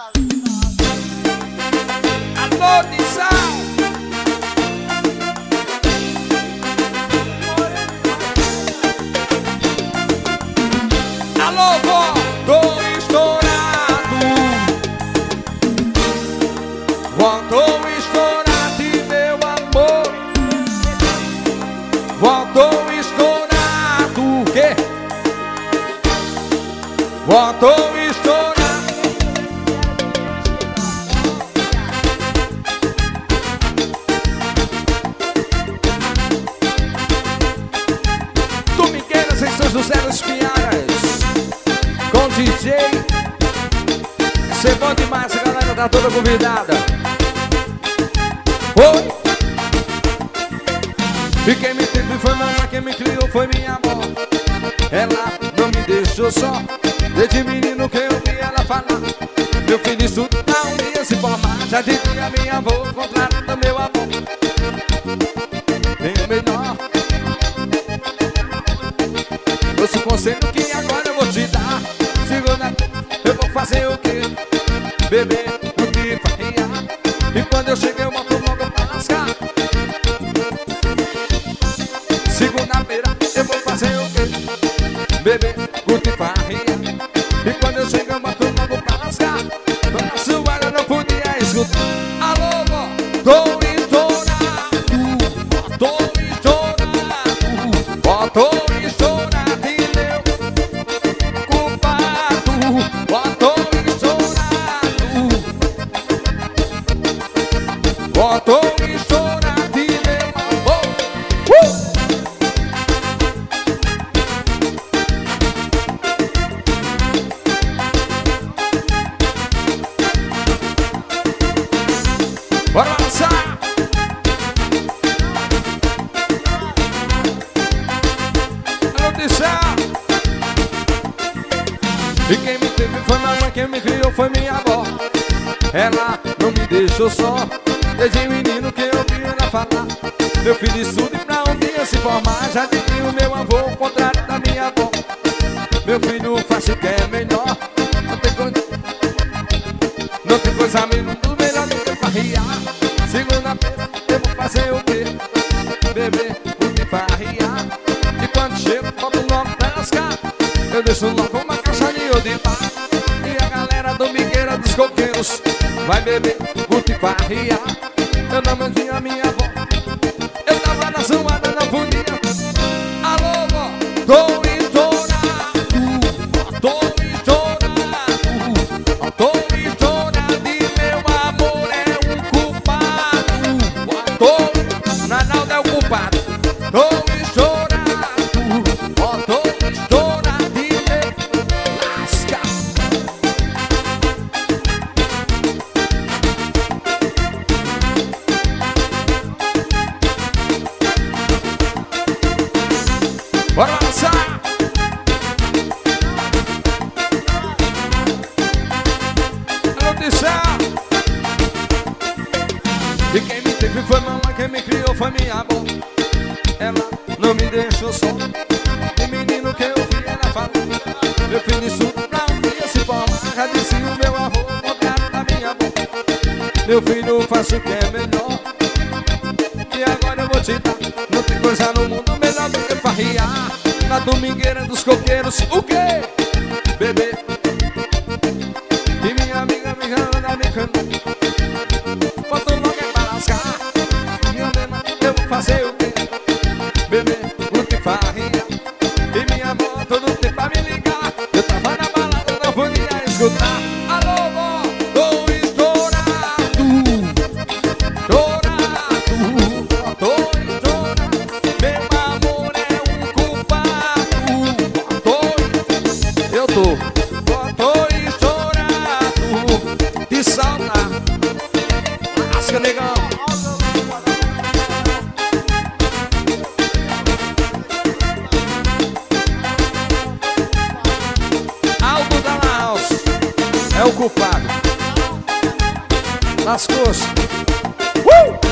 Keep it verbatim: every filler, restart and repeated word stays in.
Alô, Nizão. Alô, vó. Tô estourado. Vó, tô estourado, meu amor. Vó, tô estourado. O quê? Vó, tô estourado. Domingueiras em São José dos Pinhais, com D J. Isso é bom demais, a galera tá toda convidada. Oi! E quem me teve foi mamãe, quem me criou foi minha avó. Ela não me deixou só, desde menino que eu vi ela falar. Meu filho estuda, um dia se formar. Já dizia minha avó, contrário do meu avô. Tem o menor. Ouça o conselho que agora eu vou te dar. Segunda, eu vou fazer o quê? Beber, curtir, farrear. E quando eu cheguei eu boto logo pra lascar. Segunda-feira eu vou fazer o quê? Beber, curtir, farrear. E quando eu cheguei eu boto logo pra lascar. A sua eu não podia escutar. Alô, vó, tô estourado. Tô estourado. Vó, tô tô estourado e meu amor. uh! Bora lançar. Notícia. E quem me teve foi mamãe, quem me criou foi minha avó. Ela não me deixou só, desde menino que eu vi ela falar. Meu filho estuda e pra um dia se formar. Já dizia o meu avô, o contrário da minha avó. Meu filho faz o que é melhor. Não tem coisa, não tem coisa menos melhor do que farrear. Segunda-feira eu vou fazer o quê? Beber, curtir, farrear. E quando chego, boto logo pra lascar. Eu deixo logo uma caixa de odipar. E a galera domingueira dos coqueiros vai beber, curtir, farrear. Eu não mantinha a minha avó. Eu tava na zoada, não podia. Alô, vó, tô estourado. Tô estourado. Tô estourado e meu amor é um culpado. Tô, Nanaldo é o culpado. Tô estourado. Tô estourado e meu lasca. Bora lançar! Notícia! E quem me teve foi mamãe, quem me criou foi minha avó. Ela não me deixou só, o menino que eu vi ela falar. Meu filho estuda pra um dia se formar. Já disse o meu avô, o contrário da minha avó. Meu filho faz o que é melhor. E agora eu vou te dar. Não tem coisa no mundo melhor do que farrear. Na domingueira dos coqueiros, o quê? Beber. E minha amiga me anda me cantando. Botou logo é pra lascar. Minha nena, eu vou fazer o quê? Beber, curtir, farrear. E minha avó todo tempo pra me ligar. Eu tava na balada, não podia escutar. Alô, vó, tô estourado. Estourado. Tô estourado. Meu amor é um culpado. Tô, eu tô. Tô estourado. De saudade. Lasca, negão. É o culpado. Lascou-se. Uh!